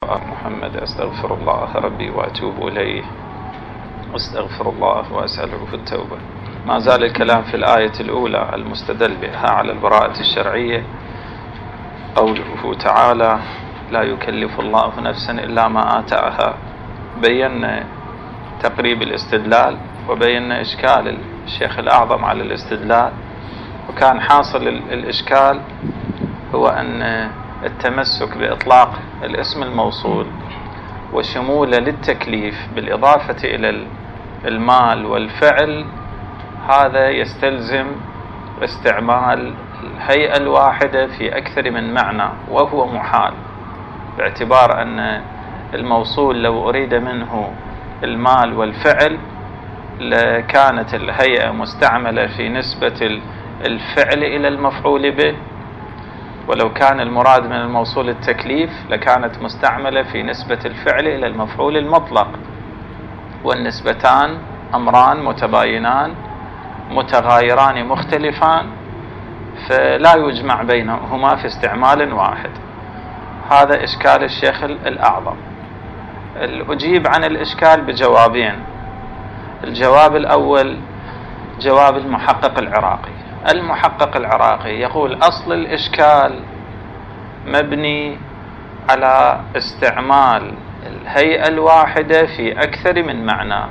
الله محمد. أستغفر الله ربي وأتوب إليه، أستغفر الله وأسأله في التوبة. ما زال الكلام في الآية الأولى المستدل بها على البراءة الشرعية، قوله تعالى: لا يكلف الله نفسا إلا ما آتاها. بينا تقريب الاستدلال وبينا إشكال الشيخ الأعظم على الاستدلال، وكان حاصل الإشكال هو أن التمسك بإطلاق الاسم الموصول وشموله للتكليف بالإضافة إلى المال والفعل، هذا يستلزم استعمال الهيئة الواحدة في أكثر من معنى، وهو محال، باعتبار أن الموصول لو أريد منه المال والفعل لكانت الهيئة مستعملة في نسبة الفعل إلى المفعول به، ولو كان المراد من الموصول التكليف لكانت مستعملة في نسبة الفعل إلى المفعول المطلق، والنسبتان أمران متباينان متغايران مختلفان، فلا يجمع بينهما في استعمال واحد. هذا إشكال الشيخ الأعظم. أجيب عن الإشكال بجوابين. الجواب الأول جواب المحقق العراقي. المحقق العراقي يقول: أصل الإشكال مبني على استعمال الهيئة الواحدة في أكثر من معنى،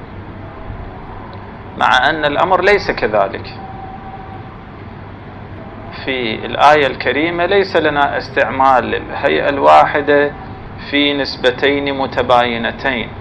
مع أن الأمر ليس كذلك. في الآية الكريمة ليس لنا استعمال للهيئة الواحدة في نسبتين متباينتين،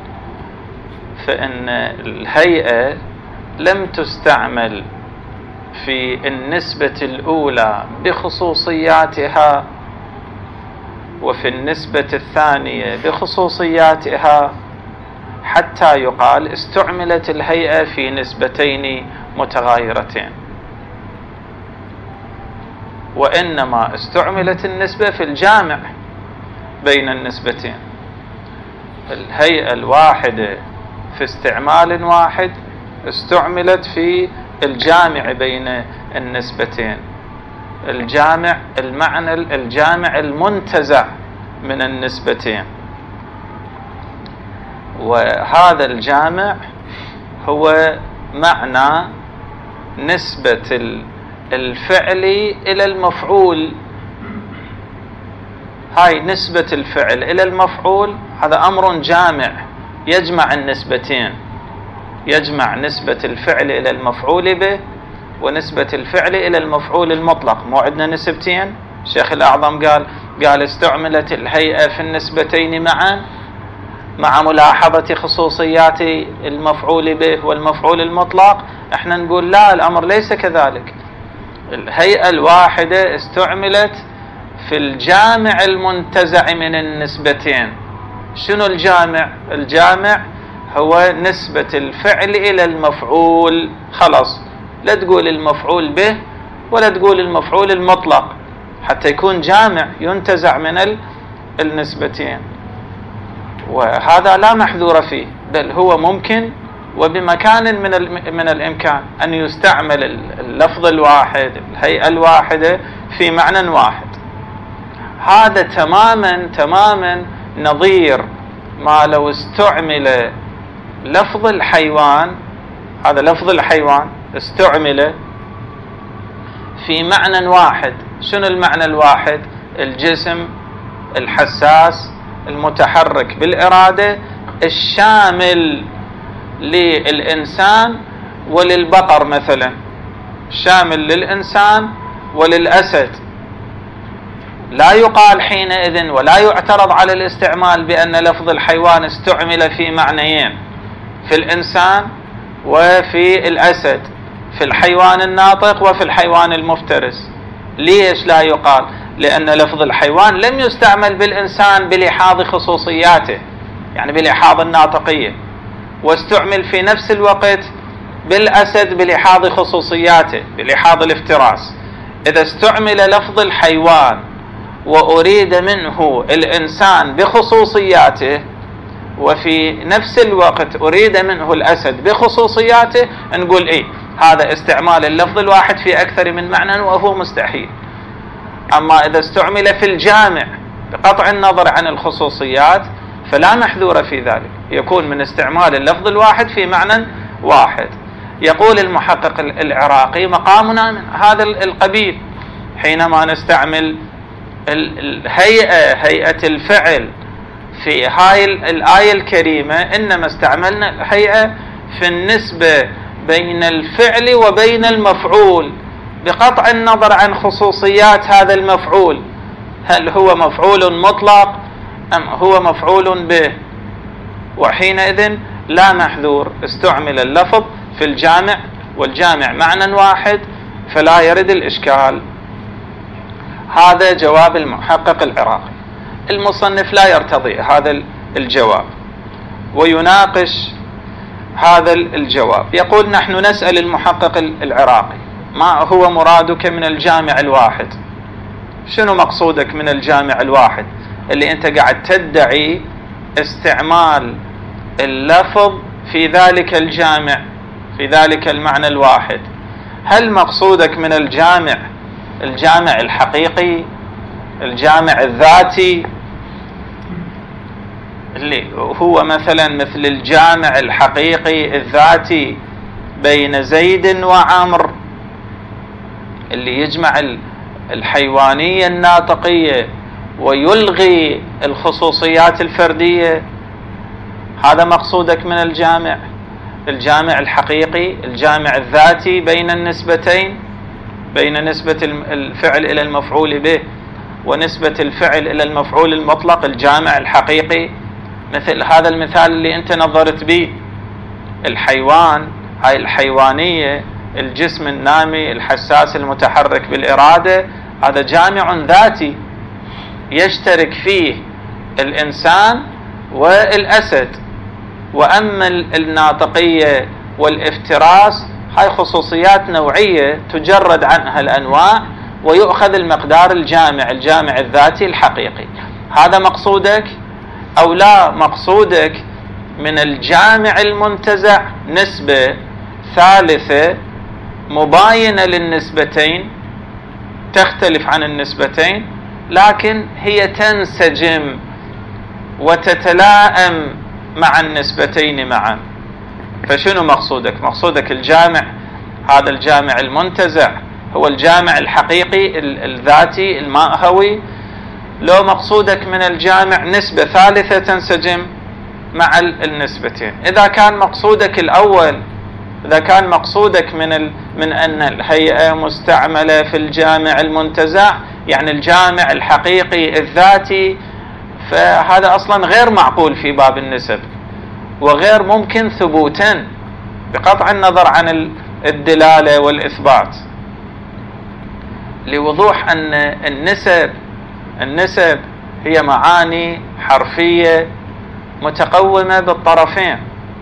فإن الهيئة لم تستعمل في النسبة الأولى بخصوصياتها وفي النسبة الثانية بخصوصياتها حتى يقال استعملت الهيئة في نسبتين متغايرتين، وإنما استعملت النسبة في الجامع بين النسبتين. الهيئة الواحدة في استعمال واحد استعملت في الجامع بين النسبتين، الجامع المعنى الجامع المنتزع من النسبتين، وهذا الجامع هو معنى نسبة الفعل إلى المفعول. هاي نسبة الفعل إلى المفعول، هذا أمر جامع يجمع النسبتين، يجمع نسبة الفعل إلى المفعول به ونسبة الفعل إلى المفعول المطلق. مو عندنا نسبتين؟ الشيخ الأعظم قال استعملت الهيئة في النسبتين معا مع ملاحظة خصوصيات المفعول به والمفعول المطلق. احنا نقول لا، الأمر ليس كذلك. الهيئة الواحدة استعملت في الجامع المنتزع من النسبتين. شنو الجامع؟ الجامع هو نسبة الفعل إلى المفعول، خلاص، لا تقول المفعول به ولا تقول المفعول المطلق، حتى يكون جامع ينتزع من النسبتين. وهذا لا محذور فيه، بل هو ممكن وبمكان من الإمكان أن يستعمل اللفظ الواحد، الهيئة الواحدة في معنى واحد. هذا تماما نظير ما لو استعمل لفظ الحيوان، هذا لفظ الحيوان استعمل في معنى واحد. شنو المعنى الواحد؟ الجسم الحساس المتحرك بالإرادة الشامل للإنسان وللبقر مثلا، شامل للإنسان وللأسد. لا يقال حينئذ ولا يعترض على الاستعمال بأن لفظ الحيوان استعمل في معنيين، في الإنسان وفي الأسد، في الحيوان الناطق وفي الحيوان المفترس. ليش لا يقال؟ لأن لفظ الحيوان لم يستعمل بالإنسان بلحاظ خصوصياته، يعني بلحاظ الناطقية، واستعمل في نفس الوقت بالأسد بلحاظ خصوصياته، بلحاظ الافتراس. إذا استعمل لفظ الحيوان وأريد منه الإنسان بخصوصياته، وفي نفس الوقت أريد منه الأسد بخصوصياته، نقول إيه، هذا استعمال اللفظ الواحد في أكثر من معنى وهو مستحيل. أما إذا استعمل في الجامع بقطع النظر عن الخصوصيات فلا محذور في ذلك، يكون من استعمال اللفظ الواحد في معنى واحد. يقول المحقق العراقي مقامنا من هذا القبيل حينما نستعمل هيئة الفعل في هاي الآية الكريمة، إنما استعملنا الهيئة في النسبة بين الفعل وبين المفعول بقطع النظر عن خصوصيات هذا المفعول، هل هو مفعول مطلق أم هو مفعول به، وحينئذ لا محذور، استعمل اللفظ في الجامع والجامع معنى واحد فلا يرد الإشكال. هذا جواب المحقق العراقي. المصنف لا يرتضي هذا الجواب ويناقش هذا الجواب، يقول نحن نسأل المحقق العراقي ما هو مرادك من الجامع الواحد؟ شنو مقصودك من الجامع الواحد اللي انت قاعد تدعي استعمال اللفظ في ذلك الجامع في ذلك المعنى الواحد؟ هل مقصودك من الجامع الحقيقي، الجامع الذاتي اللي هو مثلا مثل الجامع الحقيقي الذاتي بين زيد وعمر اللي يجمع الحيوانية الناطقية ويلغي الخصوصيات الفردية؟ هذا مقصودك من الجامع الحقيقي، الجامع الذاتي بين النسبتين، بين نسبة الفعل إلى المفعول به ونسبة الفعل إلى المفعول المطلق، الجامع الحقيقي. مثل هذا المثال اللي أنت نظرت به، الحيوان، هاي الحيوانية، الجسم النامي الحساس المتحرك بالإرادة، هذا جامع ذاتي يشترك فيه الإنسان والأسد. وأما الناطقية والافتراس هاي خصوصيات نوعية تجرد عنها الأنواع ويؤخذ المقدار الجامع الذاتي الحقيقي. هذا مقصودك أو لا مقصودك من الجامع المنتزع نسبة ثالثة مباينة للنسبتين، تختلف عن النسبتين لكن هي تنسجم وتتلائم مع النسبتين معا؟ فشنو مقصودك؟ مقصودك هذا الجامع المنتزع هو الجامع الحقيقي الذاتي الماهوي، لو مقصودك من الجامع نسبة ثالثة تنسجم مع النسبتين؟ إذا كان مقصودك الأول، إذا كان مقصودك من أن الهيئة مستعملة في الجامع المنتزع يعني الجامع الحقيقي الذاتي، فهذا أصلا غير معقول في باب النسب وغير ممكن ثبوتا بقطع النظر عن الدلالة والإثبات، لوضوح أن النسب هي معاني حرفية متقومة بالطرفين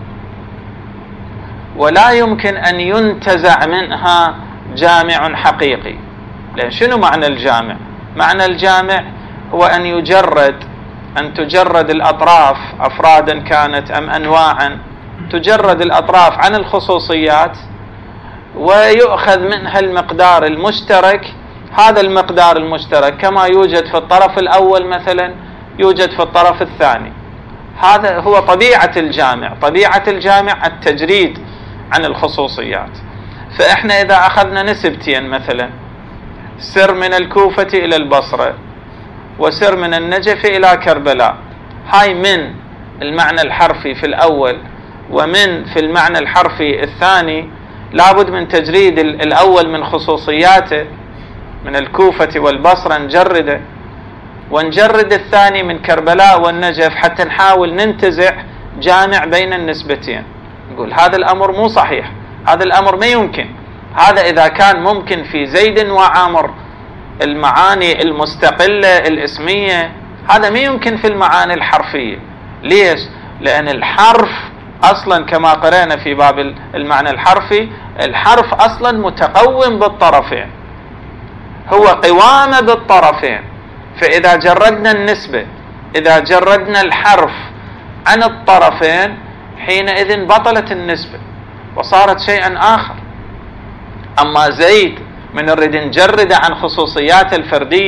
ولا يمكن أن ينتزع منها جامع حقيقي. لأن شنو معنى الجامع؟ معنى الجامع هو أن تجرد الأطراف أفرادا كانت أم أنواعا، تجرد الأطراف عن الخصوصيات ويؤخذ منها المقدار المشترك. هذا المقدار المشترك كما يوجد في الطرف الأول مثلا يوجد في الطرف الثاني. هذا هو طبيعة الجامع التجريد عن الخصوصيات. فإحنا إذا أخذنا نسبتين مثلا، سر من الكوفة إلى البصرة وسر من النجف إلى كربلاء، هاي من المعنى الحرفي في الأول ومن في المعنى الحرفي الثاني، لابد من تجريد الأول من خصوصياته من الكوفة والبصرة نجرده، ونجرد الثاني من كربلاء والنجف حتى نحاول ننتزع جامع بين النسبتين. نقول هذا الأمر مو صحيح، هذا الأمر ما يمكن. هذا إذا كان ممكن في زيد وعمر المعاني المستقلة الاسمية، هذا ما يمكن في المعاني الحرفية. ليش؟ لأن الحرف أصلا كما قرأنا في باب المعنى الحرفي، الحرف أصلا متقوم بالطرفين، هو قوامة بالطرفين. فإذا جردنا النسبة، إذا جردنا الحرف عن الطرفين، حينئذ بطلت النسبة وصارت شيئا آخر. أما زيد من نريد نجرد عن خصوصيات الفردية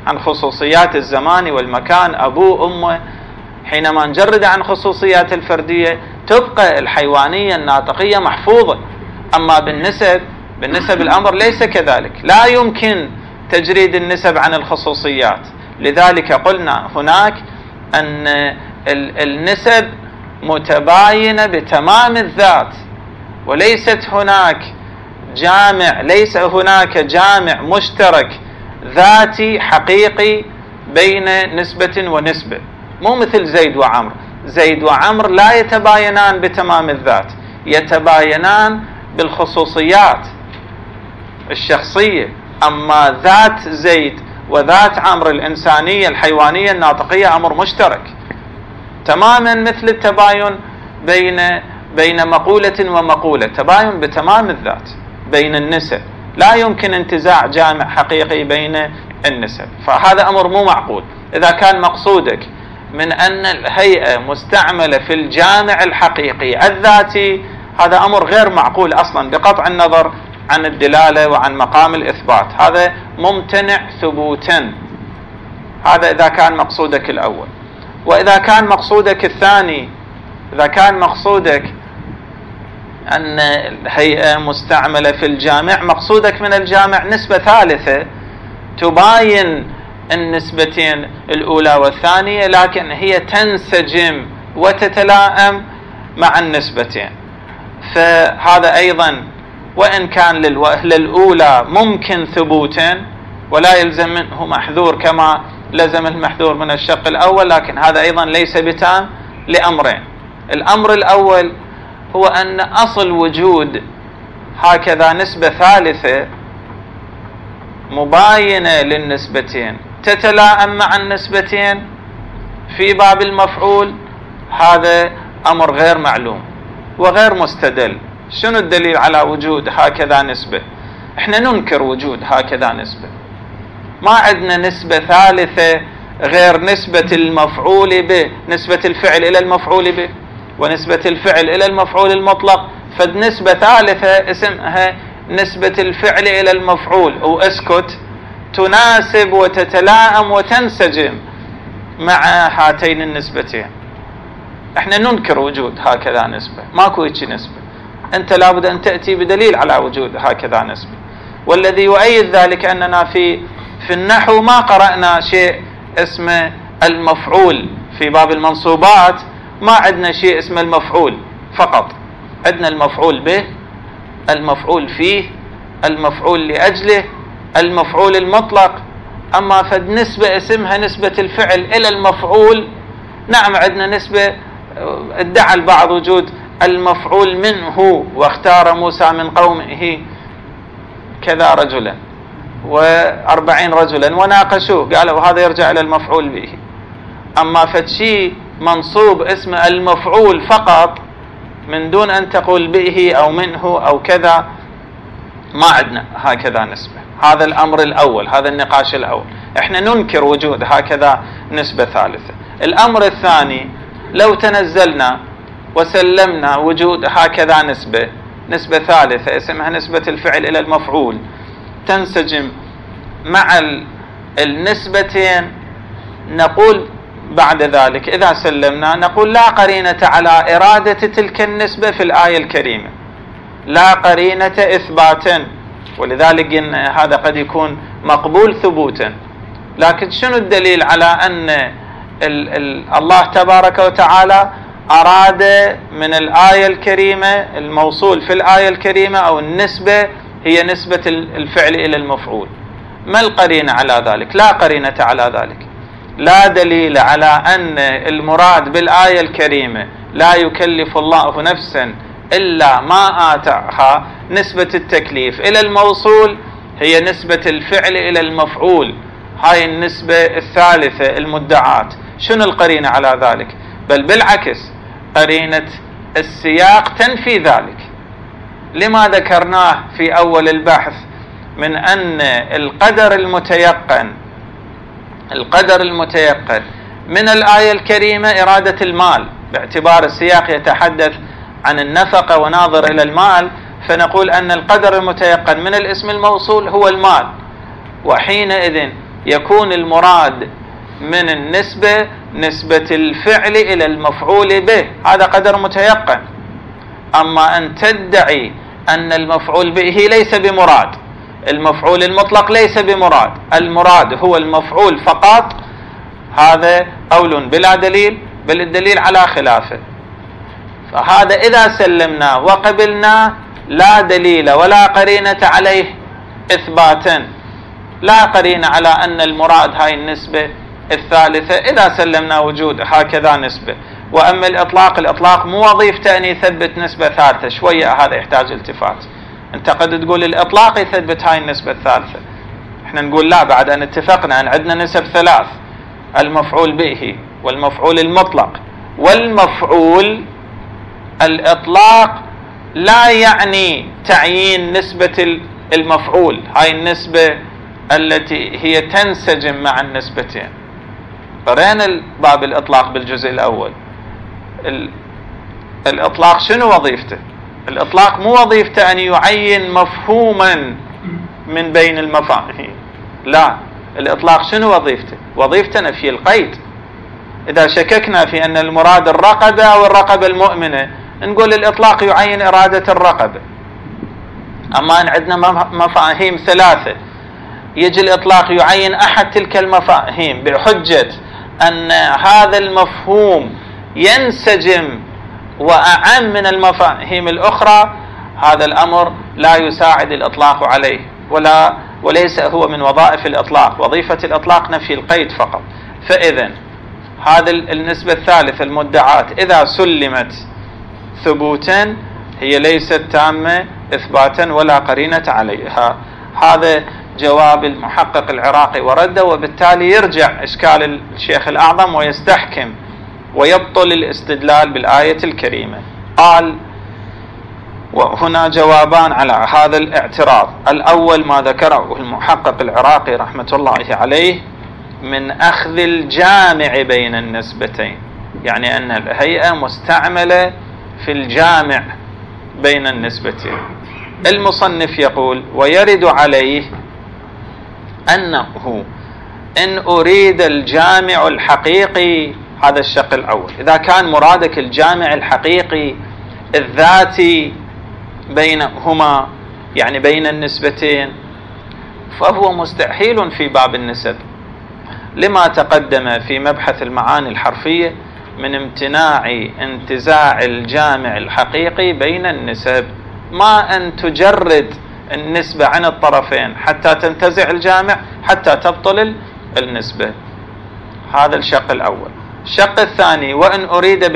عن خصوصيات الزمان والمكان، أبوه أمه، حينما نجرد عن خصوصيات الفردية تبقى الحيوانية الناطقية محفوظة. أما بالنسب الأمر ليس كذلك، لا يمكن تجريد النسب عن الخصوصيات. لذلك قلنا هناك أن النسب متباينة بتمام الذات، وليست هناك جامع، ليس هناك جامع مشترك ذاتي حقيقي بين نسبة ونسبة. مو مثل زيد وعمر. زيد وعمر لا يتباينان بتمام الذات، يتباينان بالخصوصيات الشخصية. أما ذات زيد وذات عمر الإنسانية الحيوانية الناطقية أمر مشترك تماما، مثل التباين بين مقولة ومقولة، تباين بتمام الذات بين النسب. لا يمكن انتزاع جامع حقيقي بين النسب، فهذا أمر مو معقول. إذا كان مقصودك من أن الهيئة مستعملة في الجامع الحقيقي الذاتي، هذا أمر غير معقول أصلا بقطع النظر عن الدلالة وعن مقام الإثبات، هذا ممتنع ثبوتا. هذا إذا كان مقصودك الأول. وإذا كان مقصودك الثاني، إذا كان مقصودك أن الهيئة مستعملة في الجامع، مقصودك من الجامع نسبة ثالثة تباين النسبتين الأولى والثانية، لكن هي تنسجم وتتلائم مع النسبتين. فهذا أيضا وإن كان للوهلة الأولى ممكن ثبوتا ولا يلزم منه محذور كما لزم المحذور من الشق الأول، لكن هذا أيضا ليس بتام لأمرين. الأمر الأول هو أن أصل وجود هكذا نسبة ثالثة مباينة للنسبتين تتلائم مع النسبتين في باب المفعول، هذا أمر غير معلوم وغير مستدل. شنو الدليل على وجود هكذا نسبة؟ احنا ننكر وجود هكذا نسبة. ما عندنا نسبة ثالثة غير نسبة المفعول به، نسبة الفعل إلى المفعول به ونسبة الفعل إلى المفعول المطلق. فالنسبة ثالثة اسمها نسبة الفعل إلى المفعول، واسكت، تناسب وتتلائم وتنسجم مع هاتين النسبتين. احنا ننكر وجود هكذا نسبة، ماكو هيك نسبة. انت لابد ان تأتي بدليل على وجود هكذا نسبة. والذي يؤيد ذلك اننا في النحو ما قرأنا شيء اسمه المفعول. في باب المنصوبات ما عندنا شيء اسمه المفعول فقط، عندنا المفعول به، المفعول فيه، المفعول لأجله، المفعول المطلق. أما فد نسبة اسمها نسبة الفعل إلى المفعول، نعم عندنا نسبة ادعى البعض وجود المفعول منه، واختار موسى من قومه كذا رجلا و40 رجلا وناقشوه، قالوا هذا يرجع إلى المفعول به. أما فد منصوب اسمه المفعول فقط من دون أن تقول به أو منه أو كذا، ما عندنا هكذا نسبة. هذا الأمر الأول، هذا النقاش الأول. احنا ننكر وجود هكذا نسبة ثالثة. الأمر الثاني، لو تنزلنا وسلمنا وجود هكذا نسبة ثالثة اسمها نسبة الفعل إلى المفعول تنسجم مع النسبتين، نقول بعد ذلك إذا سلمنا نقول لا قرينة على إرادة تلك النسبة في الآية الكريمة، لا قرينة إثباتا. ولذلك هذا قد يكون مقبول ثبوتا، لكن شنو الدليل على أن الله تبارك وتعالى أراد من الآية الكريمة الموصول في الآية الكريمة أو النسبة هي نسبة الفعل إلى المفعول؟ ما القرينة على ذلك؟ لا قرينة على ذلك. لا دليل على أن المراد بالآية الكريمة لا يكلف الله نفسا إلا ما آتاها، نسبة التكليف إلى الموصول هي نسبة الفعل إلى المفعول، هاي النسبة الثالثة المدعاة. شنو القرينة على ذلك؟ بل بالعكس، قرينة السياق تنفي ذلك. لما ذكرناه في أول البحث من أن القدر المتيقن من الآية الكريمة إرادة المال، باعتبار السياق يتحدث عن النفقة وناظر إلى المال، فنقول أن القدر المتيقن من الاسم الموصول هو المال. وحينئذ يكون المراد من النسبة نسبة الفعل إلى المفعول به، هذا قدر متيقن. أما أن تدعي أن المفعول به ليس بمراد، المفعول المطلق ليس بمراد، المراد هو المفعول فقط، هذا قول بلا دليل، بل الدليل على خلافه. فهذا إذا سلمنا وقبلنا لا دليل ولا قرينة عليه إثباتا، لا قرينة على أن المراد هاي النسبة الثالثة إذا سلمنا وجود هكذا نسبة. وأما الإطلاق مو وظيفته أن يثبت نسبة ثالثة، شوية هذا يحتاج التفات. أنت قد تقول الإطلاق يثبت هاي النسبة الثالثة، احنا نقول لا، بعد أن اتفقنا أن عندنا نسب ثلاث، المفعول به والمفعول المطلق والمفعول. الإطلاق لا يعني تعيين نسبة المفعول، هاي النسبة التي هي تنسجم مع النسبتين. قرأنا باب الإطلاق بالجزء الأول. الإطلاق شنو وظيفته؟ الإطلاق مو وظيفته أن يعين مفهوما من بين المفاهيم، لا، الإطلاق شنو وظيفته؟ وظيفته نفي القيد. إذا شككنا في أن المراد الرقبة أو الرقبة المؤمنة، نقول الإطلاق يعين إرادة الرقبة. أما أن عندنا مفاهيم ثلاثة، يجي الإطلاق يعين أحد تلك المفاهيم بحجة أن هذا المفهوم ينسجم وأعم من المفاهيم الأخرى، هذا الأمر لا يساعد الإطلاق عليه، وليس هو من وظائف الإطلاق. وظيفة الإطلاق نفي القيد فقط. فإذا هذا النسبة الثالثة المدعاة إذا سلمت ثبوتا هي ليست تامة إثباتا ولا قرينة عليها. هذا جواب المحقق العراقي ورده، وبالتالي يرجع إشكال الشيخ الأعظم ويستحكم ويبطل الاستدلال بالآية الكريمة. قال: وهنا جوابان على هذا الاعتراض. الأول ما ذكره المحقق العراقي رحمة الله عليه من أخذ الجامع بين النسبتين، يعني أن الهيئة مستعملة في الجامع بين النسبتين. المصنف يقول: ويرد عليه أنه إن أريد الجامع الحقيقي، هذا الشق الأول، إذا كان مرادك الجامع الحقيقي الذاتي بينهما، يعني بين النسبتين، فهو مستحيل في باب النسب، لما تقدم في مبحث المعاني الحرفية من امتناع انتزاع الجامع الحقيقي بين النسب. ما أن تجرد النسبة عن الطرفين حتى تنتزع الجامع حتى تبطل النسبة. هذا الشق الأول. الشق الثاني: وإن أريد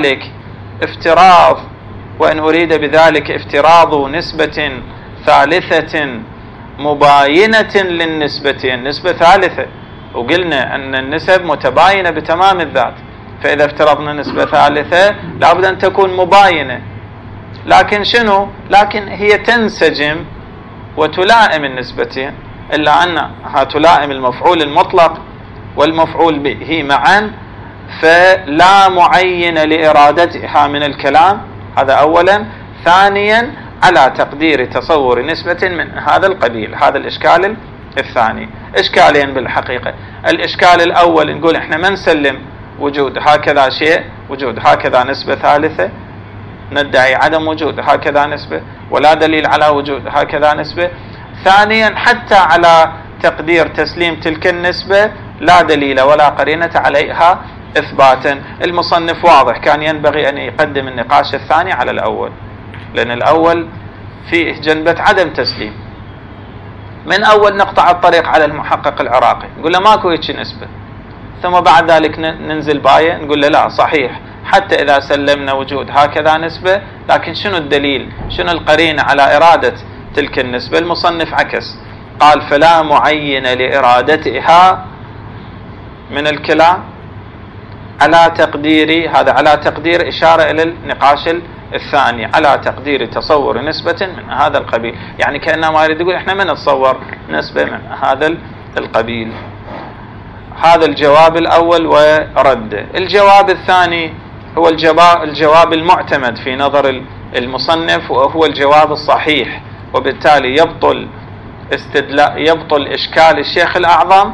بذلك افتراض نسبة ثالثة مباينة للنسبتين، نسبة ثالثة، وقلنا أن النسب متباينة بتمام الذات، فإذا افترضنا نسبة ثالثة لابد أن تكون مباينة. لكن شنو؟ لكن هي تنسجم وتلائم النسبتين، إلا أنها تلائم المفعول المطلق والمفعول به معا، فلا معين لإرادتها من الكلام. هذا أولا. ثانيا: على تقدير تصور نسبة من هذا القبيل. هذا الإشكال الثاني. إشكالين بالحقيقة. الإشكال الأول نقول إحنا ما نسلم وجود هكذا شيء، وجود هكذا نسبة ثالثة، ندعي عدم وجود هكذا نسبة ولا دليل على وجود هكذا نسبة. ثانيا: حتى على تقدير تسليم تلك النسبة لا دليل ولا قرينة عليها إثباتا. المصنف واضح كان ينبغي أن يقدم النقاش الثاني على الأول، لأن الأول فيه جنبة عدم تسليم. من أول نقطع الطريق على المحقق العراقي، نقول له ماكو هيك نسبة، ثم بعد ذلك ننزل باية نقول له لا صحيح، حتى إذا سلمنا وجود هكذا نسبة، لكن شنو الدليل، شنو القرينة على إرادة تلك النسبة؟ المصنف عكس، قال: فلا معين لإرادتها من الكلام على تقدير، هذا على تقدير إشارة إلى النقاش الثاني، على تقدير تصور نسبة من هذا القبيل، يعني كأنما يريد يقول إحنا ما نتصور نسبة من هذا القبيل. هذا الجواب الأول ورده. الجواب الثاني هو الجواب المعتمد في نظر المصنف، وهو الجواب الصحيح، وبالتالي يبطل إشكال الشيخ الأعظم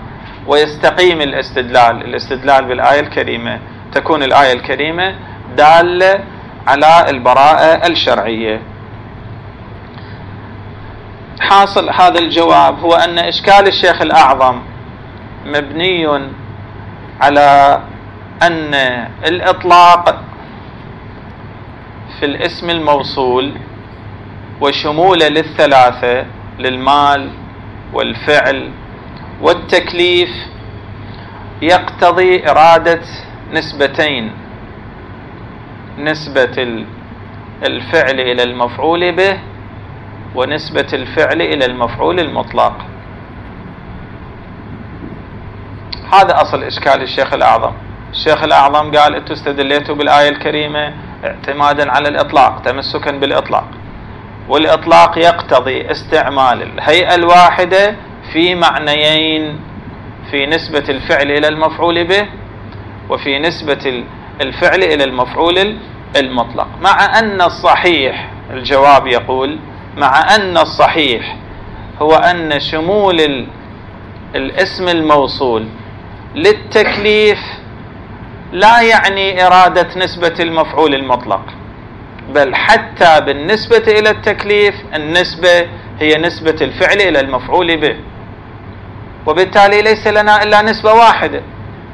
ويستقيم الاستدلال بالآية الكريمة، تكون الآية الكريمة دالة على البراءة الشرعية. حاصل هذا الجواب هو أن إشكال الشيخ الأعظم مبني على أن الإطلاق في الاسم الموصول وشموله للثلاثة، للمال والفعل والتكليف، يقتضي إرادة نسبتين: نسبة الفعل إلى المفعول به ونسبة الفعل إلى المفعول المطلق. هذا أصل إشكال الشيخ الأعظم. الشيخ الأعظم قال أنتم استدليتوا بالآية الكريمة اعتمادا على الإطلاق، تمسكا بالإطلاق، والإطلاق يقتضي استعمال الهيئة الواحدة في معنيين: في نسبة الفعل إلى المفعول به وفي نسبة الفعل إلى المفعول المطلق. مع أن الصحيح، الجواب يقول، مع أن الصحيح هو أن شمول الاسم الموصول للتكليف لا يعني إرادة نسبة المفعول المطلق، بل حتى بالنسبة إلى التكليف النسبة هي نسبة الفعل إلى المفعول به، وبالتالي ليس لنا إلا نسبة واحدة،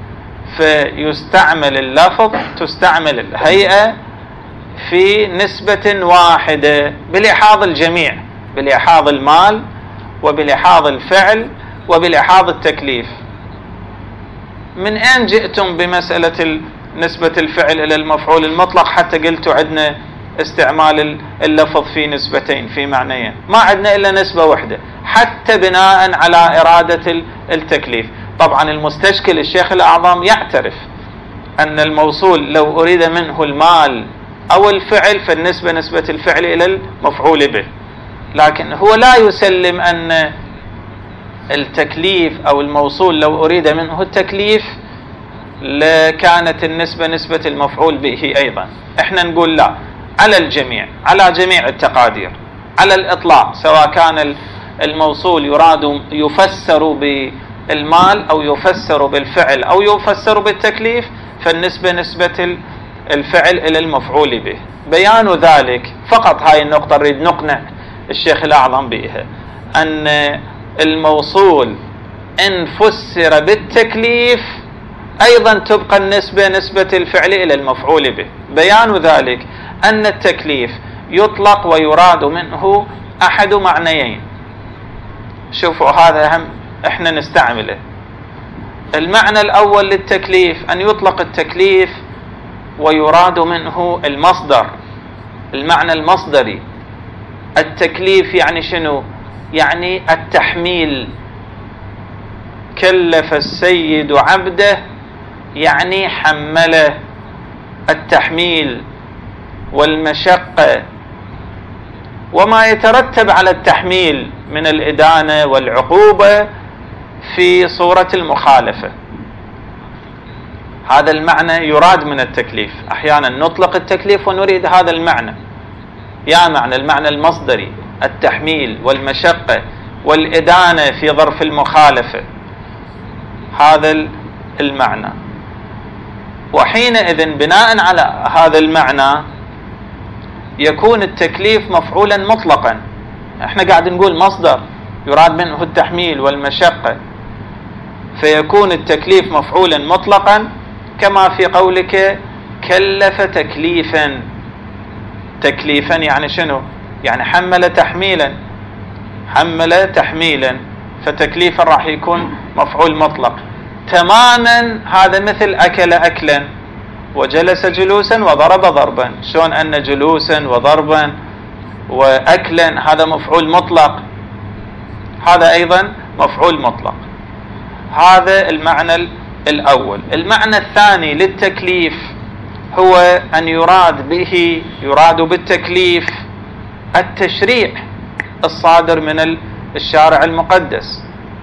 فيستعمل اللفظ، تستعمل الهيئة في نسبة واحدة بلحاظ الجميع، بلحاظ المال وبلحاظ الفعل وبلحاظ التكليف. من أين جئتم بمسألة نسبة الفعل إلى المفعول المطلق حتى قلتوا عندنا استعمال اللفظ في نسبتين في معنيين؟ ما عندنا إلا نسبة واحدة حتى بناء على إرادة التكليف. طبعا المستشكل الشيخ الأعظم يعترف أن الموصول لو أريد منه المال أو الفعل فالنسبة نسبة الفعل إلى المفعول به، لكن هو لا يسلم أن التكليف أو الموصول لو أريد منه التكليف لكانت النسبة نسبة المفعول به أيضا. احنا نقول لا، على الجميع، على جميع التقادير، على الإطلاق، سواء كان الموصول يفسر بالمال أو يفسر بالفعل أو يفسر بالتكليف، فالنسبة نسبة الفعل إلى المفعول به. بيان ذلك، فقط هاي النقطة نريد نقنع الشيخ الأعظم بها، أن الموصول إن فسر بالتكليف أيضا تبقى النسبة نسبة الفعل إلى المفعول به. بيان ذلك أن التكليف يطلق ويراد منه أحد معنيين. شوفوا هذا هم احنا نستعمله. المعنى الأول للتكليف أن يطلق التكليف ويراد منه المصدر، المعنى المصدري. التكليف يعني شنو؟ يعني التحميل. كلف السيد عبده يعني حمله. التحميل والمشقة وما يترتب على التحميل من الإدانة والعقوبة في صورة المخالفة، هذا المعنى يراد من التكليف. أحيانا نطلق التكليف ونريد هذا المعنى، يا معنى المعنى المصدري، التحميل والمشقة والإدانة في ظرف المخالفة، هذا المعنى. وحينئذ بناء على هذا المعنى يكون التكليف مفعولا مطلقا. احنا قاعد نقول مصدر يراد منه التحميل والمشقة، فيكون التكليف مفعولا مطلقا، كما في قولك كلف تكليفا. تكليفا يعني شنو؟ يعني حمل تحميلا، حمل تحميلا، فتكليفا راح يكون مفعول مطلق تماما. هذا مثل أكل أكلا وجلس جلوسا وضرب ضربا، شلون أن جلوسا وضربا وأكلا هذا مفعول مطلق، هذا أيضا مفعول مطلق. هذا المعنى الأول. المعنى الثاني للتكليف هو أن يراد بالتكليف التشريع الصادر من الشارع المقدس.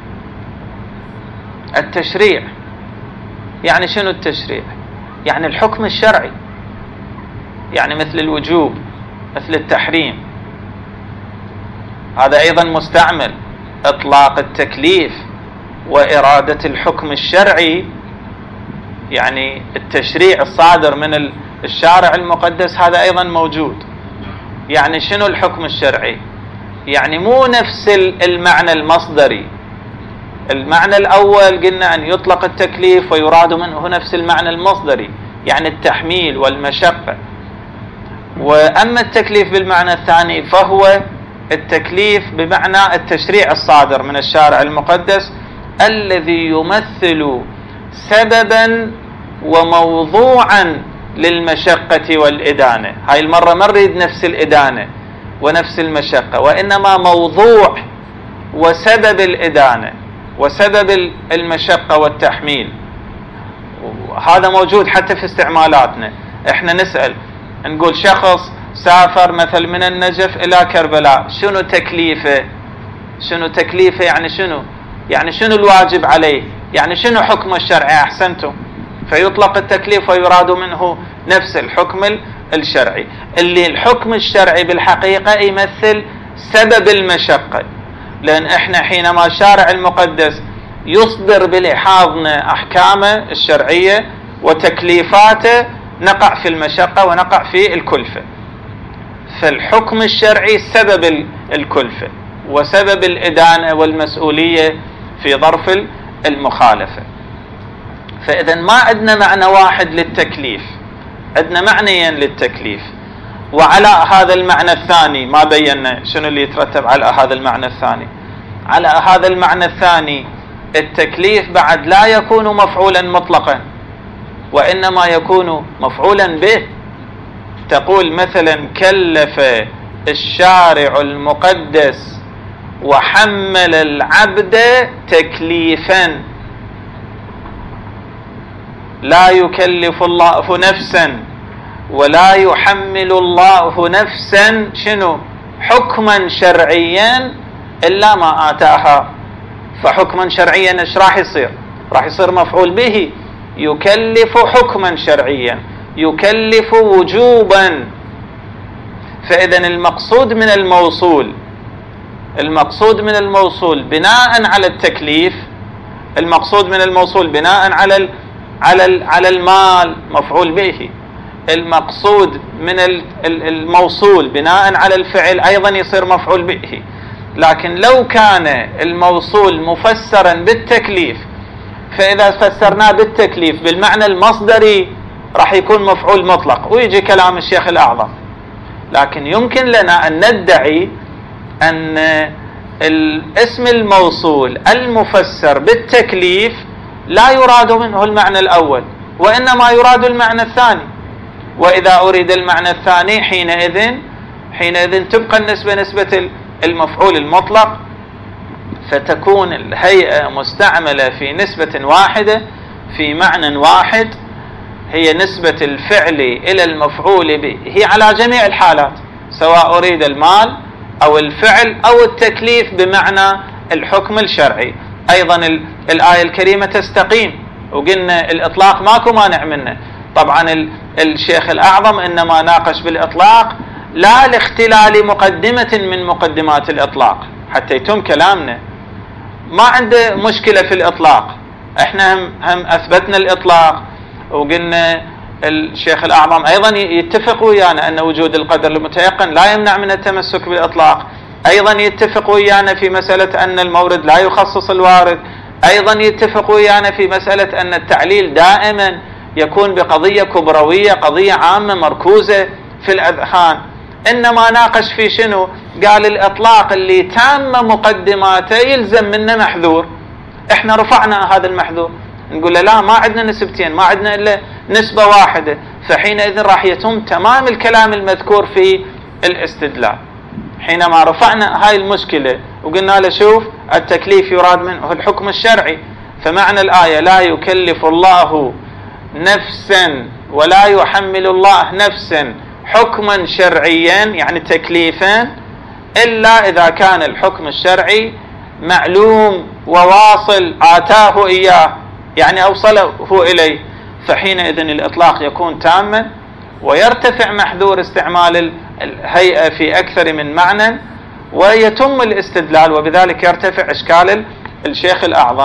التشريع يعني شنو التشريع؟ يعني الحكم الشرعي، يعني مثل الوجوب، مثل التحريم. هذا أيضا مستعمل. إطلاق التكليف وإرادة الحكم الشرعي، يعني التشريع الصادر من الشارع المقدس هذا أيضا موجود. يعني شنو الحكم الشرعي؟ يعني مو نفس المعنى المصدري. المعنى الأول قلنا أن يطلق التكليف ويراد منه نفس المعنى المصدري، يعني التحميل والمشقة. وأما التكليف بالمعنى الثاني فهو التكليف بمعنى التشريع الصادر من الشارع المقدس الذي يمثل سببا وموضوعا للمشقة والإدانة. هاي المرة ما نريد نفس الإدانة ونفس المشقة، وإنما موضوع وسبب الإدانة وسبب المشقة والتحميل. هذا موجود حتى في استعمالاتنا. احنا نسأل نقول شخص سافر مثل من النجف إلى كربلاء، شنو تكليفه؟ شنو تكليفه يعني شنو؟ يعني شنو الواجب عليه؟ يعني شنو حكم الشرعي؟ أحسنتم. فيطلق التكليف ويراد منه نفس الحكم الشرعي، اللي الحكم الشرعي بالحقيقة يمثل سبب المشقة. لأن احنا حينما الشارع المقدس يصدر بلحاظنا أحكامه الشرعية وتكليفاته نقع في المشقة ونقع في الكلفة. فالحكم الشرعي سبب الكلفة وسبب الإدانة والمسؤولية في ظرف المخالفة. فإذا ما عندنا معنى واحد للتكليف، عندنا معنيين للتكليف. وعلى هذا المعنى الثاني ما بينا شنو اللي يترتب على هذا المعنى الثاني. على هذا المعنى الثاني التكليف بعد لا يكون مفعولا مطلقا، وإنما يكون مفعولا به. تقول مثلا كلف الشارع المقدس وحمل العبد تكليفا. لا يكلف الله نفسا ولا يحمل الله نفسا شنو؟ حكما شرعيا إلا ما آتاها. فحكما شرعيا ايش راح يصير؟ راح يصير مفعول به. يكلف حكما شرعيا، يكلف وجوبا. فإذا المقصود من الموصول بناء على التكليف، المقصود من الموصول بناء على المال مفعول به. المقصود من الموصول بناء على الفعل أيضا يصير مفعول به. لكن لو كان الموصول مفسرا بالتكليف، فإذا فسرناه بالتكليف بالمعنى المصدري راح يكون مفعول مطلق، ويجي كلام الشيخ الأعظم. لكن يمكن لنا أن ندعي أن الاسم الموصول المفسر بالتكليف لا يراد منه المعنى الأول، وإنما يراد المعنى الثاني. وإذا أريد المعنى الثاني حينئذ تبقى النسبة نسبة المفعول المطلق، فتكون الهيئة مستعملة في نسبة واحدة في معنى واحد، هي نسبة الفعل إلى المفعول به على جميع الحالات، سواء أريد المال أو الفعل أو التكليف بمعنى الحكم الشرعي. أيضا الآية الكريمة تستقيم، وقلنا الإطلاق ماكو مانع منه. طبعا الشيخ الأعظم إنما ناقش بالإطلاق لا لاختلال مقدمة من مقدمات الإطلاق، حتى يتم كلامنا. ما عنده مشكلة في الإطلاق. احنا هم أثبتنا الإطلاق، وقلنا الشيخ الأعظم أيضا يتفق ويانا أن وجود القدر المتيقن لا يمنع من التمسك بالإطلاق. أيضا يتفق ويانا في مسألة أن المورد لا يخصص الوارد. أيضا يتفق ويانا في مسألة أن التعليل دائما يكون بقضية كبروية، قضية عامة مركوزة في الأذهان. إنما ناقش في شنو؟ قال الإطلاق اللي تام مقدماته يلزم منه محذور. إحنا رفعنا هذا المحذور، نقول له لا، ما عندنا نسبتين، ما عندنا إلا نسبة واحدة. فحينئذ راح يتم تمام الكلام المذكور في الاستدلال. حينما رفعنا هاي المشكلة وقلنا له شوف التكليف يراد منه الحكم الشرعي، فمعنى الآية لا يكلف الله نفسا ولا يحمل الله نفسا حكما شرعيا، يعني تكليفا، إلا إذا كان الحكم الشرعي معلوم وواصل آتاه إياه، يعني أوصله إليه. فحينئذ الإطلاق يكون تاما ويرتفع محذور استعمال الهيئة في أكثر من معنى، ويتم الاستدلال، وبذلك يرتفع إشكال الشيخ الأعظم.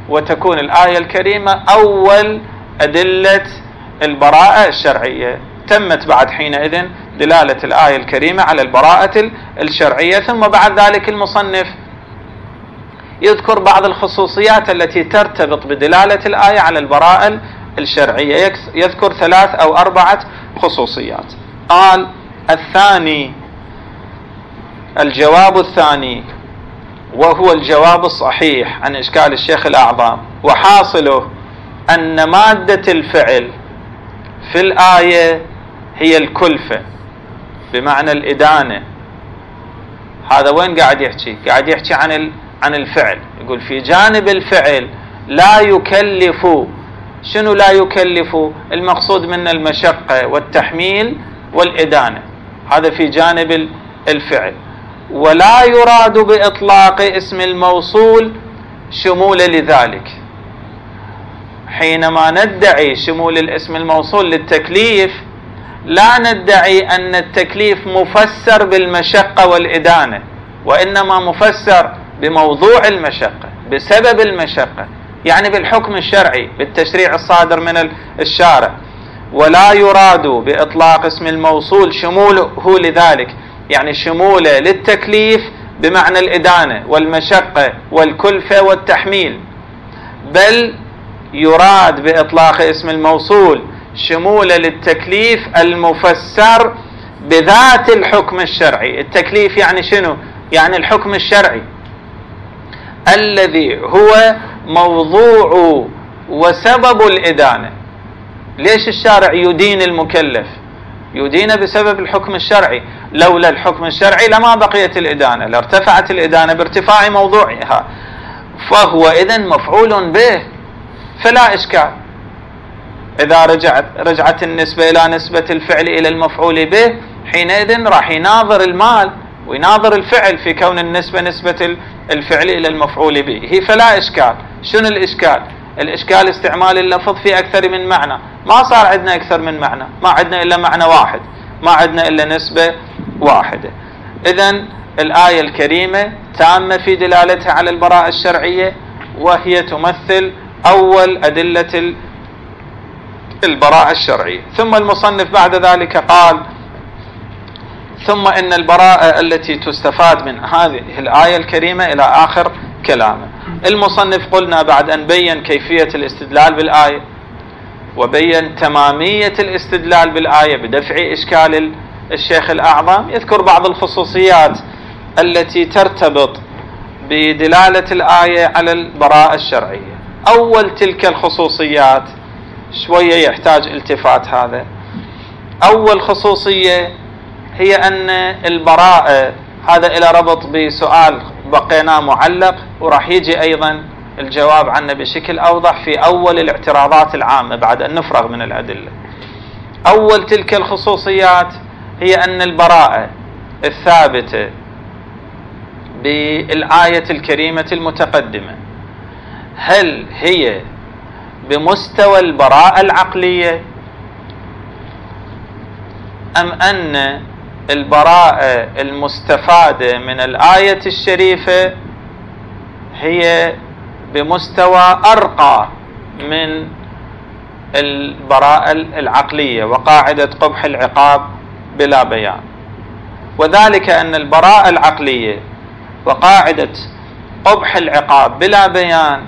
وتكون الآية الكريمة أول أدلة البراءة الشرعية. تمت بعد حينئذ دلالة الآية الكريمة على البراءة الشرعية. ثم بعد ذلك المصنف يذكر بعض الخصوصيات التي ترتبط بدلالة الآية على البراءة الشرعية، يذكر 3 أو 4 خصوصيات. قال: الثاني، الجواب الثاني، وهو الجواب الصحيح عن إشكال الشيخ الأعظم، وحاصله أن مادة الفعل في الآية هي الكلفة بمعنى الإدانة. هذا وين قاعد يحكي؟ قاعد يحكي عن الفعل. يقول في جانب الفعل لا يكلف. شنو لا يكلف؟ المقصود من المشقة والتحميل والإدانة، هذا في جانب الفعل. ولا يراد بإطلاق اسم الموصول شمول لذلك. حينما ندعي شمول الاسم الموصول للتكليف لا ندعي أن التكليف مفسر بالمشقة والإدانة، وإنما مفسر بموضوع المشقة، بسبب المشقة، يعني بالحكم الشرعي، بالتشريع الصادر من الشارع. ولا يراد بإطلاق اسم الموصول شموله لذلك، يعني شموله للتكليف بمعنى الإدانة والمشقة والكلفة والتحميل، بل يراد بإطلاق اسم الموصول شموله للتكليف المفسر بذات الحكم الشرعي. التكليف يعني شنو؟ يعني الحكم الشرعي الذي هو موضوع وسبب الإدانة. ليش الشارع يدين المكلف؟ يدين بسبب الحكم الشرعي. لولا الحكم الشرعي لما بقيت الإدانة، لارتفعت الإدانة بارتفاع موضوعها، فهو إذن مفعول به، فلا إشكال. إذا رجعت النسبة إلى نسبة الفعل إلى المفعول به، حينئذ راح يناظر المال ويناظر الفعل في كون النسبة نسبة الفعل إلى المفعول به، فلا إشكال. شنو الإشكال؟ الإشكال استعمال اللفظ في أكثر من معنى. ما صار عندنا أكثر من معنى، ما عندنا إلا معنى واحد، ما عندنا إلا نسبة واحدة. إذن الآية الكريمة تامة في دلالتها على البراءة الشرعية، وهي تمثل أول أدلة البراءة الشرعية. ثم المصنف بعد ذلك قال: ثم إن البراءة التي تستفاد من هذه الآية الكريمة إلى آخر كلامه. المصنف قلنا بعد أن بين كيفية الاستدلال بالآية وبين تمامية الاستدلال بالآية بدفع إشكال الشيخ الأعظم، يذكر بعض الخصوصيات التي ترتبط بدلالة الآية على البراءة الشرعية. أول تلك الخصوصيات شوية يحتاج التفات. هذا أول خصوصية هي أن البراءة، هذا إلى ربط بسؤال بقينا معلق، وراح يجي أيضا الجواب عنه بشكل أوضح في أول الاعتراضات العامة بعد أن نفرغ من الأدلة. أول تلك الخصوصيات هي أن البراءة الثابتة بالآية الكريمة المتقدمة هل هي بمستوى البراءة العقلية، أم أن البراءة المستفادة من الآية الشريفة هي بمستوى أرقى من البراءة العقلية وقاعدة قبح العقاب بلا بيان. وذلك أن البراءة العقلية وقاعدة قبح العقاب بلا بيان،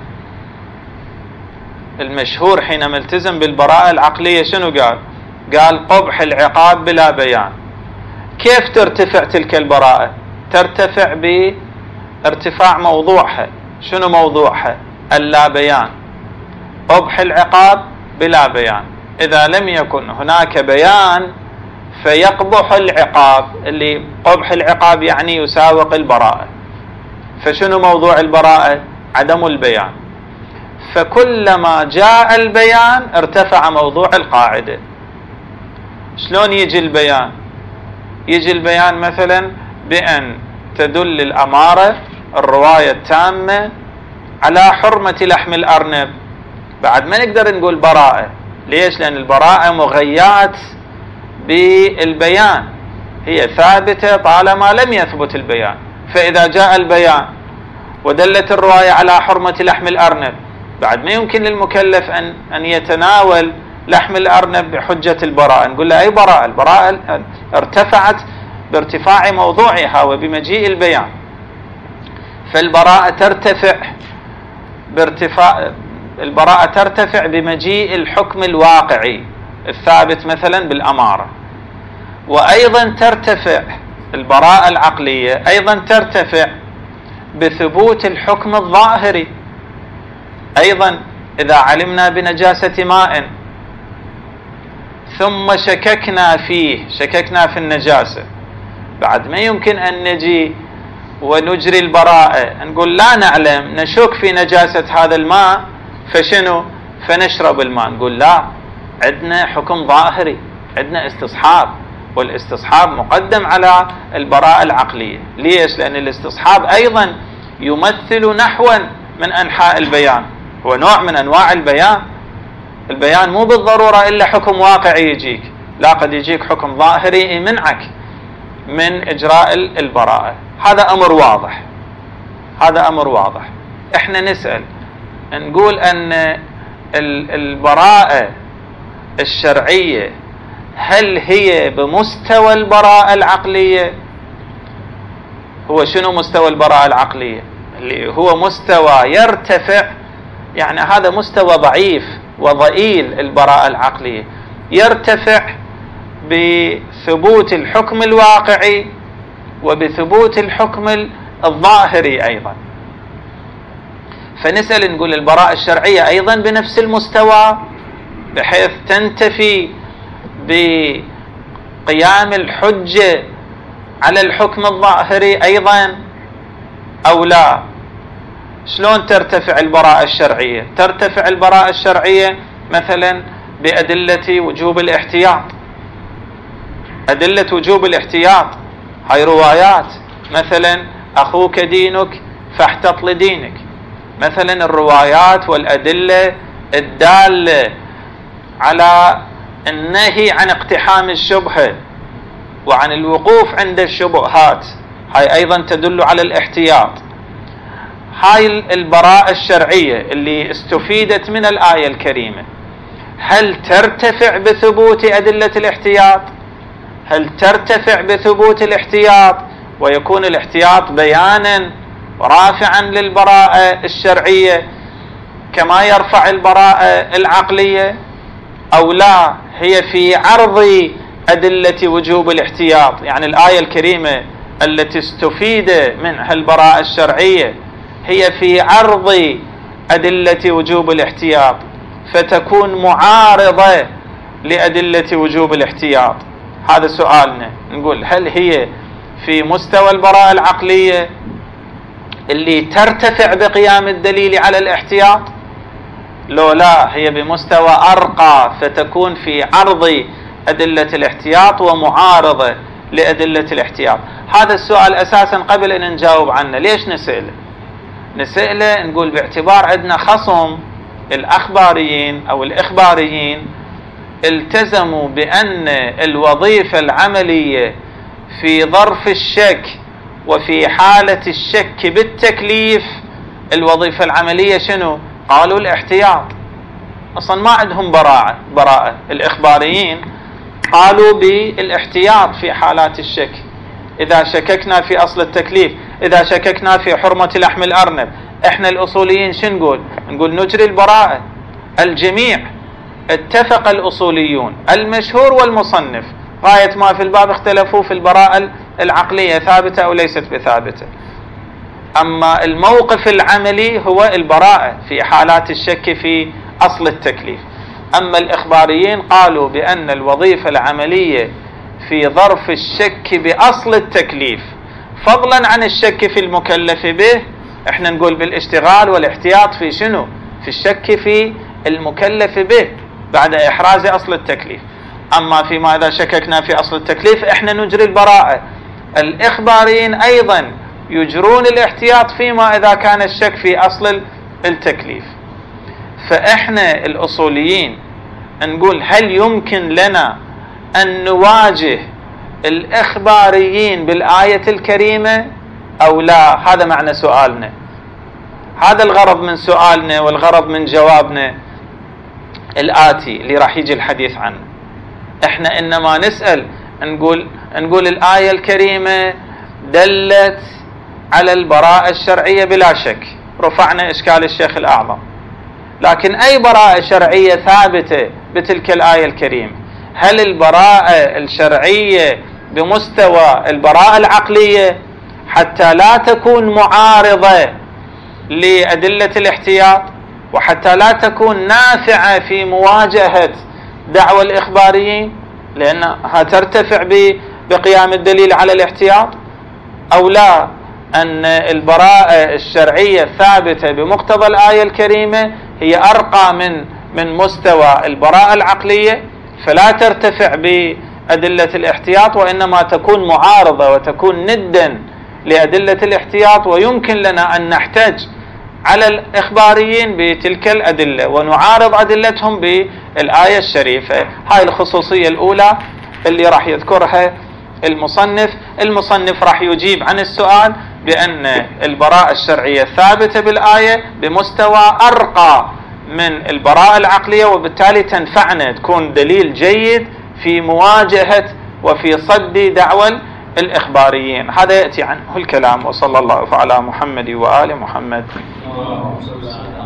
المشهور حينما التزم بالبراءة العقلية شنو قال؟ قال قبح العقاب بلا بيان. كيف ترتفع تلك البراءة؟ ترتفع بارتفاع موضوعها. شنو موضوعها؟ اللا بيان. قبح العقاب بلا بيان. إذا لم يكن هناك بيان فيقبح العقاب، اللي قبح العقاب يعني يساوق البراءة. فشنو موضوع البراءة؟ عدم البيان. فكلما جاء البيان ارتفع موضوع القاعدة. شلون يجي البيان؟ يجي البيان مثلا بأن تدل الأمارة الرواية التامة على حرمة لحم الأرنب، بعد ما نقدر نقول براءة. ليش؟ لأن البراءة مغيات بالبيان، هي ثابتة طالما لم يثبت البيان. فإذا جاء البيان ودلت الرواية على حرمة لحم الأرنب، بعد ما يمكن للمكلف أن يتناول لحم الأرنب بحجة البراءة. نقول له أي براءة؟ البراءة ارتفعت بارتفاع موضوعها وبمجيء البيان، فالبراءة ترتفع بمجيء الحكم الواقعي الثابت مثلا بالأمارة. وأيضا ترتفع البراءة العقلية، أيضا ترتفع بثبوت الحكم الظاهري. أيضا إذا علمنا بنجاسة ماء ثم شككنا في النجاسة، بعد ما يمكن أن نجي ونجري البراءة نقول لا نعلم، نشك في نجاسة هذا الماء فنشرب الماء. نقول لا، عندنا حكم ظاهري، عندنا استصحاب، والاستصحاب مقدم على البراءة العقلية. ليش؟ لأن الاستصحاب أيضا يمثل نحوا من أنحاء البيان، هو نوع من أنواع البيان. البيان مو بالضرورة إلا حكم واقعي يجيك، لا، قد يجيك حكم ظاهري يمنعك من إجراء البراءة. هذا أمر واضح. احنا نسأل نقول أن البراءة الشرعية هل هي بمستوى البراءة العقلية؟ هو شنو مستوى البراءة العقلية؟ اللي هو مستوى يرتفع، يعني هذا مستوى ضعيف وضئيل البراءة العقلية، يرتفع بثبوت الحكم الواقعي وبثبوت الحكم الظاهري أيضا. فنسأل نقول البراءة الشرعية أيضا بنفس المستوى بحيث تنتفي بقيام الحجة على الحكم الظاهري أيضا أو لا؟ شلون ترتفع البراءة الشرعية؟ ترتفع البراءة الشرعية مثلا بأدلة وجوب الاحتياط. أدلة وجوب الاحتياط هاي روايات، مثلا أخوك دينك فاحتط لدينك، مثلا الروايات والأدلة الدالة على النهي عن اقتحام الشبهة وعن الوقوف عند الشبهات، هاي أيضا تدل على الاحتياط. هاي البراءة الشرعية اللي استفيدت من الآية الكريمة، هل ترتفع بثبوت أدلة الاحتياط؟ هل ترتفع بثبوت الاحتياط ويكون الاحتياط بيانا رافعا للبراءة الشرعية كما يرفع البراءة العقلية، أو لا هي في عرض أدلة وجوب الاحتياط؟ يعني الآية الكريمة التي استفيد منها البراءة الشرعية هي في عرض أدلة وجوب الاحتياط، فتكون معارضة لأدلة وجوب الاحتياط. هذا سؤالنا، نقول هل هي في مستوى البراءة العقلية اللي ترتفع بقيام الدليل على الاحتياط، لو لا هي بمستوى أرقى فتكون في عرض أدلة الاحتياط ومعارضة لأدلة الاحتياط؟ هذا السؤال أساسا قبل أن نجاوب عنه ليش نسأله نقول باعتبار عندنا خصم الأخباريين أو الإخباريين التزموا بأن الوظيفة العملية في ظرف الشك وفي حالة الشك بالتكليف، الوظيفة العملية شنو؟ قالوا الاحتياط. أصلا ما عندهم براءة الإخباريين، قالوا بالاحتياط في حالات الشك. إذا شككنا في أصل التكليف، إذا شككنا في حرمة لحم الأرنب، إحنا الأصوليين شو نقول نجري البراءة. الجميع اتفق الأصوليون المشهور والمصنف غاية ما في الباب اختلفوا في البراءة العقلية ثابتة أو ليست بثابتة. أما الموقف العملي هو البراءة في حالات الشك في أصل التكليف. أما الإخباريين قالوا بأن الوظيفة العملية في ظرف الشك بأصل التكليف فضلا عن الشك في المكلف به، احنا نقول بالاشتغال والاحتياط في شنو؟ في الشك في المكلف به بعد إحراز أصل التكليف. أما فيما إذا شككنا في أصل التكليف احنا نجري البراءة. الإخباريين أيضا يجرون الاحتياط فيما إذا كان الشك في أصل التكليف. فإحنا الأصوليين نقول هل يمكن لنا أن نواجه الإخباريين بالآية الكريمة أو لا؟ هذا معنى سؤالنا. هذا الغرض من سؤالنا والغرض من جوابنا الآتي اللي راح يجي الحديث عنه. احنا انما نسأل، نقول الآية الكريمة دلت على البراءة الشرعية بلا شك، رفعنا إشكال الشيخ الأعظم، لكن أي براءة شرعية ثابتة بتلك الآية الكريمة؟ هل البراءة الشرعية بمستوى البراءة العقلية حتى لا تكون معارضة لأدلة الاحتياط، وحتى لا تكون نافعة في مواجهة دعوى الإخباريين لأنها ترتفع بقيام الدليل على الاحتياط؟ أو لا، أن البراءة الشرعية الثابتة بمقتضى الآية الكريمة هي أرقى من مستوى البراءة العقلية، فلا ترتفع بأدلة الاحتياط، وإنما تكون معارضة وتكون ندا لأدلة الاحتياط، ويمكن لنا أن نحتج على الإخباريين بتلك الأدلة ونعارض أدلتهم بالآية الشريفة. هاي الخصوصية الأولى اللي راح يذكرها المصنف راح يجيب عن السؤال بأن البراءة الشرعية الثابتة بالآية بمستوى أرقى من البراءة العقلية، وبالتالي تنفعنا، تكون دليل جيد في مواجهة وفي صد دعوى الإخباريين. هذا يأتي عنه الكلام. وصلى الله على محمد وآل محمد.